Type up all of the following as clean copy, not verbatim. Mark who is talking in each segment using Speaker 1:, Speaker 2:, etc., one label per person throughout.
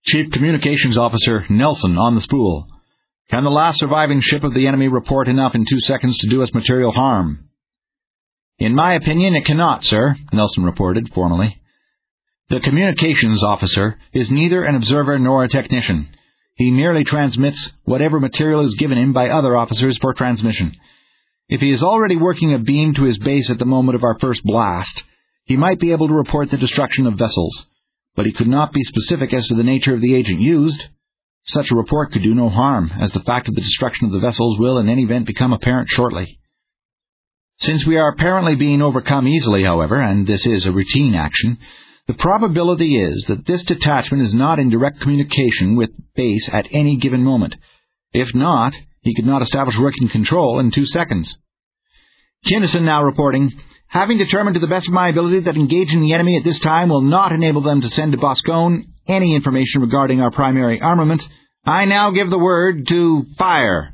Speaker 1: Chief Communications Officer Nelson on the spool. Can the last surviving ship of the enemy report enough in 2 seconds to do us material harm? In my opinion, it cannot, sir, Nelson reported formally. The communications officer is neither an observer nor a technician. He merely transmits whatever material is given him by other officers for transmission. If he is already working a beam to his base at the moment of our first blast, he might be able to report the destruction of vessels, but he could not be specific as to the nature of the agent used. Such a report could do no harm, as the fact of the destruction of the vessels will in any event become apparent shortly. Since we are apparently being overcome easily, however, and this is a routine action, the probability is that this detachment is not in direct communication with base at any given moment. If not, he could not establish working control in 2 seconds. Kinnison now reporting, having determined to the best of my ability that engaging the enemy at this time will not enable them to send to Boscone any information regarding our primary armament, I now give the word to fire.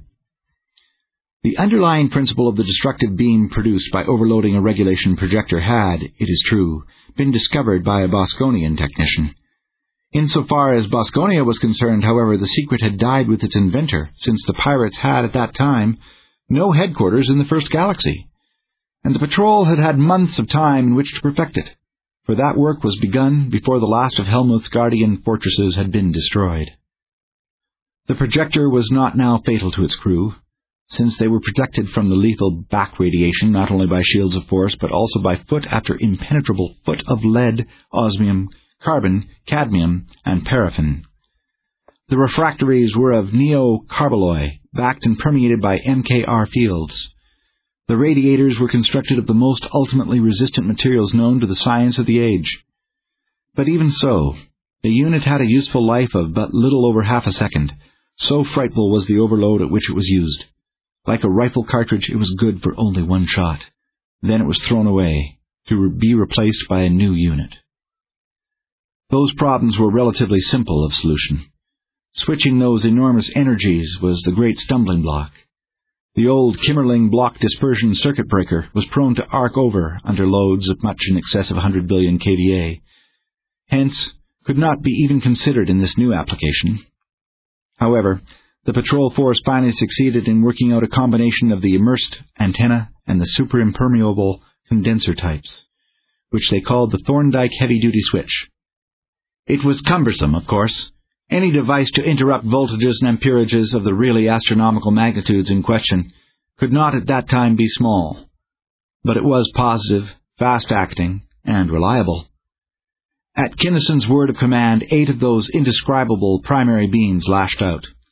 Speaker 1: The underlying principle of the destructive beam produced by overloading a regulation projector had, it is true, been discovered by a Bosconian technician. Insofar as Bosconia was concerned, however, the secret had died with its inventor, since the pirates had, at that time, no headquarters in the first galaxy, and the patrol had had months of time in which to perfect it, for that work was begun before the last of Helmuth's guardian fortresses had been destroyed. The projector was not now fatal to its crew, since they were protected from the lethal back radiation not only by shields of force, but also by foot after impenetrable foot of lead, osmium, carbon, cadmium, and paraffin. The refractories were of neocarballoy, backed and permeated by MKR fields. The radiators were constructed of the most ultimately resistant materials known to the science of the age. But even so, the unit had a useful life of but little over half a second, so frightful was the overload at which it was used. Like a rifle cartridge, it was good for only one shot. Then it was thrown away, to be replaced by a new unit. Those problems were relatively simple of solution. Switching those enormous energies was the great stumbling block. The old Kimmerling block dispersion circuit breaker was prone to arc over under loads of much in excess of 100 billion kVA. Hence, could not be even considered in this new application. However, the patrol force finally succeeded in working out a combination of the immersed antenna and the superimpermeable condenser types, which they called the Thorndike heavy-duty switch. It was cumbersome, of course. Any device to interrupt voltages and amperages of the really astronomical magnitudes in question could not at that time be small. But it was positive, fast-acting, and reliable. At Kinnison's word of command, 8 of those indescribable primary beams lashed out.